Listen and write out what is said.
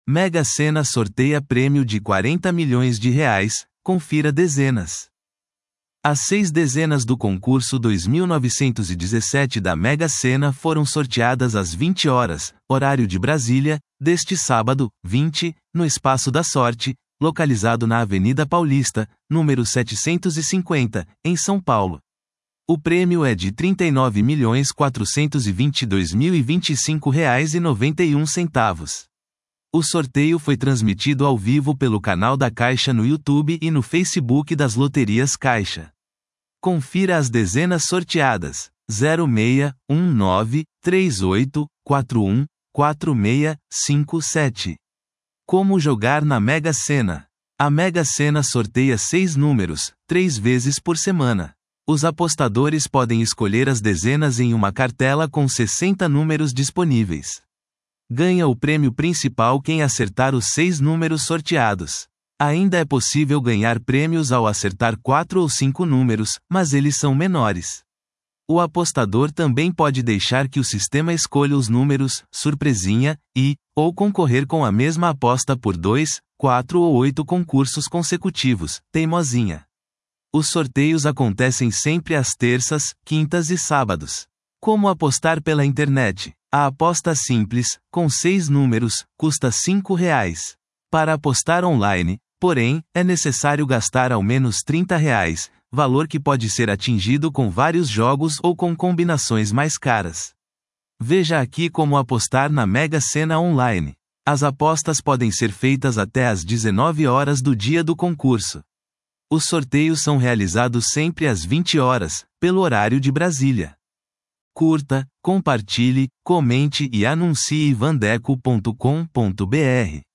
Mega Sena sorteia prêmio de R$40 milhões. Confira dezenas. As 6 dezenas do concurso 2917 da Mega Sena foram sorteadas às 20 horas, horário de Brasília, deste sábado, 20, no Espaço da Sorte, localizado na Avenida Paulista, número 750, em São Paulo. O prêmio é de R$ 39.422.025,91. O sorteio foi transmitido ao vivo pelo canal da Caixa no YouTube e no Facebook das Loterias Caixa. Confira as dezenas sorteadas: 06, 19, 38, 41, 46, 57. Como jogar na Mega Sena? A Mega Sena sorteia 6 números, 3 vezes por semana. Os apostadores podem escolher as dezenas em uma cartela com 60 números disponíveis. Ganha o prêmio principal quem acertar os 6 números sorteados. Ainda é possível ganhar prêmios ao acertar 4 ou 5 números, mas eles são menores. O apostador também pode deixar que o sistema escolha os números, surpresinha, ou concorrer com a mesma aposta por 2, 4 ou 8 concursos consecutivos, teimosinha. Os sorteios acontecem sempre às terças, quintas e sábados. Como apostar pela internet? A aposta simples, com 6 números, custa R$ 5. Para apostar online, porém, é necessário gastar ao menos R$ 30, valor que pode ser atingido com vários jogos ou com combinações mais caras. Veja aqui como apostar na Mega Sena online. As apostas podem ser feitas até às 19 horas do dia do concurso. Os sorteios são realizados sempre às 20 horas, pelo horário de Brasília. Curta, compartilhe, comente e anuncie vandeco.com.br.